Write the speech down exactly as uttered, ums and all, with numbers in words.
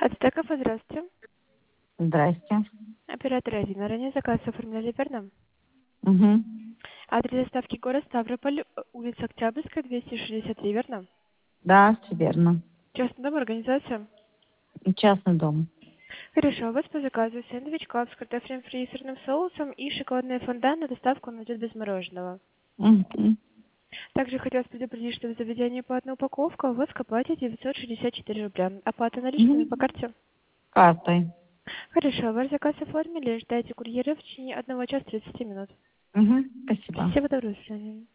Ацтеков, здравствуйте. Здрасте. Оператор один. Ранее заказ оформляли, верно? Угу. Адрес доставки город Ставрополь, э, улица Октябрьская, двести шестьдесят три, верно? Да, все верно. Частный дом, организация. Частный дом. Хорошо, у вас по заказу сэндвич клаб с картофелем фри и сырным соусом и шоколадный фондан на доставку он идет без мороженого. Угу. Также хотелось предупредить, что в заведении по одной упаковке у вас к оплате девятьсот шестьдесят четыре рубля. Оплата наличными Угу. по карте. Картой. Хорошо, ваш заказ оформили, ждайте курьера в течение одного часа тридцати минут. Угу. Спасибо. Всего доброго, до свидания.